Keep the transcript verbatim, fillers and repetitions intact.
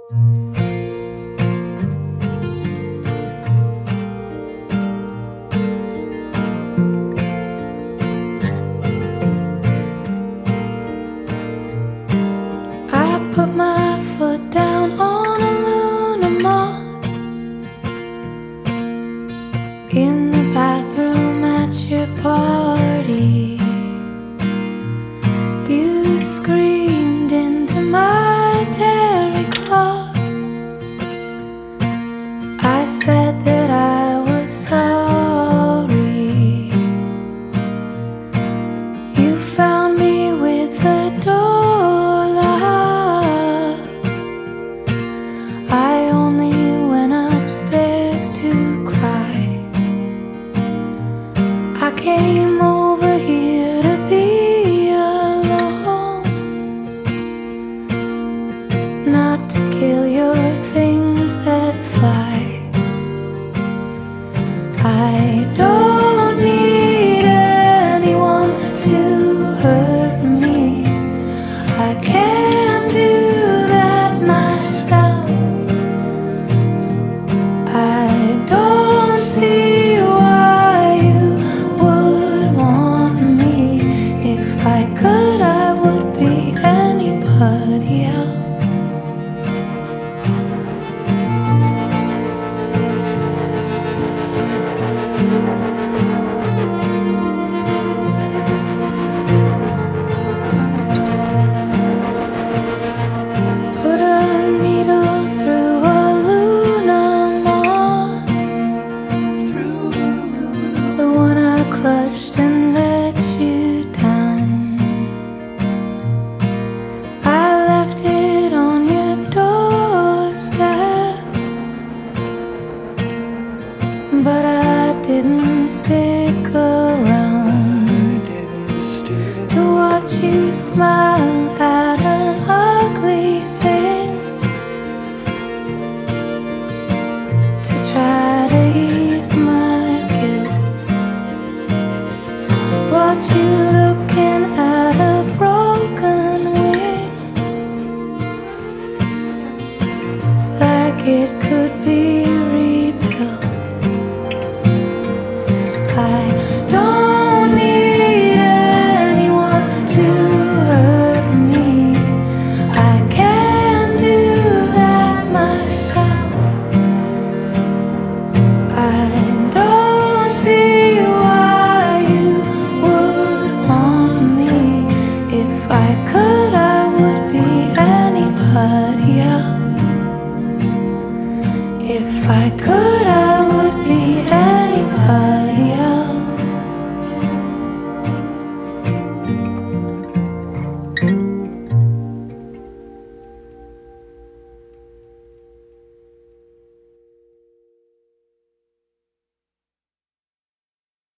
I put my foot down on a lunar moth in the bathroom at your party. You screamed into my terry cloth. I said that I was sorry. You found me with the door locked. I only went upstairs to cry. I came over here to be alone, not to kill your things that fly. I don't need anyone to hurt me. I can do that myself. I don't see why you would want me. If I could, I would be anybody else. Put a needle through a lunar moth, the one I crushed and let you down. I left it on your doorstep, but I didn't stick around to watch you smile at an ugly thing, to try to ease my guilt. Watch you looking at a broken wing, like it could be rebuilt. I don't need anyone to hurt me. I can do that myself. I don't see why you would want me. If I could, I would be anybody else. If I could, I would be anybody